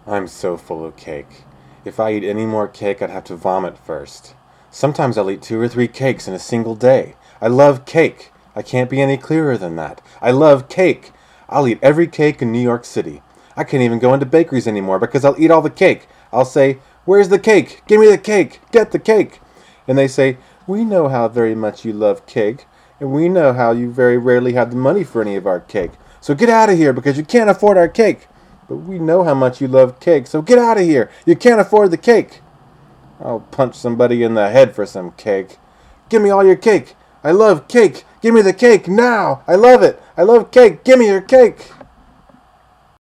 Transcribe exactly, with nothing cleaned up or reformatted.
I'm so full of cake. If I eat any more cake, I'd have to vomit first. Sometimes I'll eat two or three cakes in a single day. I love cake. I can't be any clearer than that. I love cake. I'll eat every cake in New York City. I can't even go into bakeries anymore because I'll eat all the cake. I'll say, "Where's the cake? Give me the cake. Get the cake." And they say, "We know how very much you love cake, and we know how you very rarely have the money for any of our cake. So get out of here because you can't afford our cake. But we know how much you love cake, so get out of here. You can't afford the cake." I'll punch somebody in the head for some cake. "Give me all your cake. I love cake. Give me the cake now. I love it. I love cake. Give me your cake."